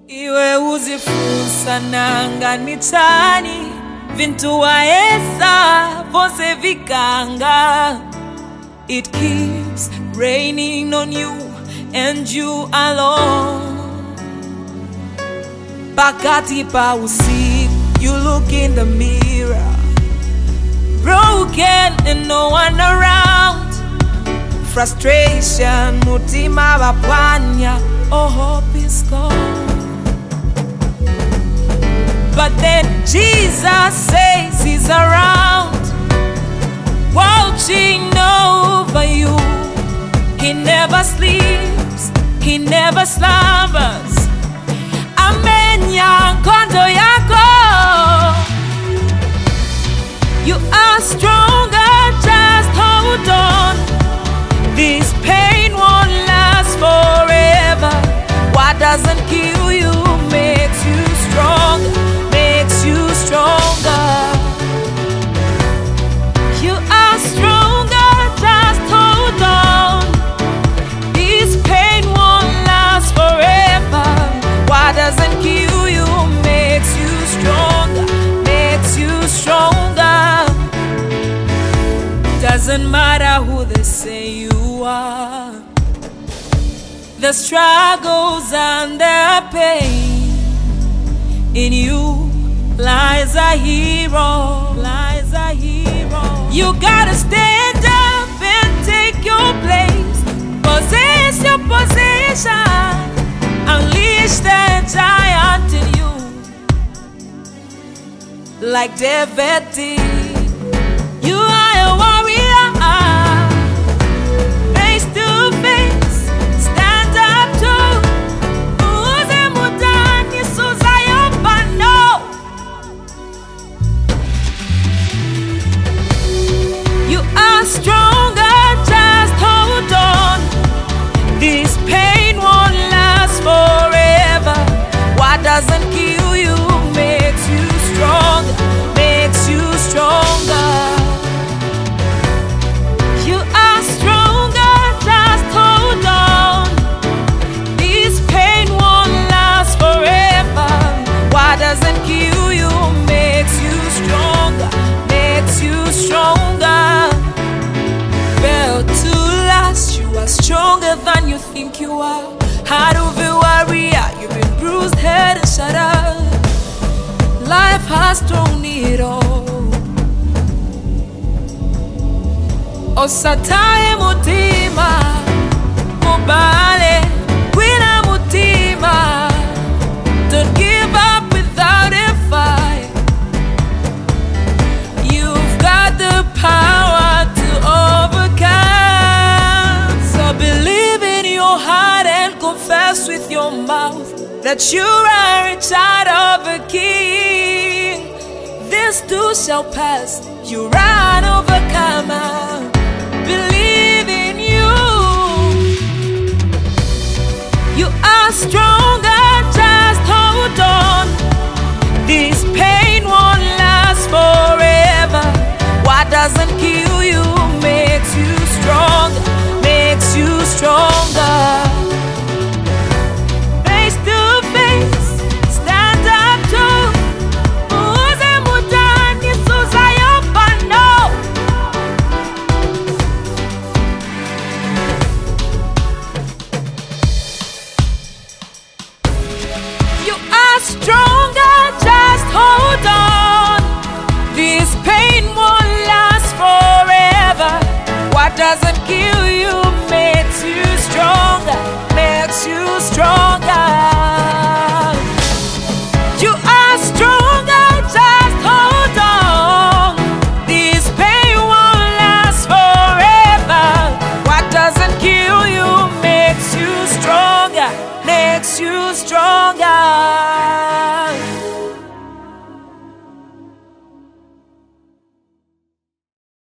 Iwe uzifunsa nanga nitani vintu waesa vose vikanga. It keeps raining on you and you alone. Pakati pa usiku, you look in the mirror, broken and no one around. Frustration, mutima wapwanya, oh hope is gone. But then Jesus says he's around, watching over you. He never sleeps, he never slumbers. Amenya kondo yako. You are stronger, just hold on. This pain won't last forever. What doesn't kill you makes you stronger, makes you stronger. You are stronger, just hold on. This pain won't last forever. What doesn't kill you makes you stronger, makes you stronger. Doesn't matter who they say you are. The struggles and the pain, in you lies a hero, lies a hero. You gotta stand up and take your place. Possess your position, unleash the giant in you. Like David did, you are a warrior. Face to face, stand up to uze mutani suzayo pano. You are stronger, just hold on. This pain won't last forever. What doesn't kill you makes you stronger, makes you stronger. You are stronger, just hold on. This pain won't last forever. What doesn't kill you makes you stronger, makes you stronger. Built to last, you are stronger than you think you are. Heart of a warrior, you've been bruised, head and shattered. Life has thrown it all. Osatae mutima, mubale, wina mutima. Don't give up without a fight. You've got the power to overcome. So believe in your heart and confess with your mouth that you are a child of a king. This too shall pass, you are an overcomer. Believe in you. You are stronger, just hold on. This pain won't last forever. What doesn't kill you makes you stronger, makes you stronger. Face to face, stand up to uze mutani suzayo pano. You are stronger, just hold on. This pain won't last forever. What doesn't kill you makes you stronger, makes you stronger. You are stronger, just hold on. This pain won't last forever. What doesn't kill you makes you stronger, makes you stronger.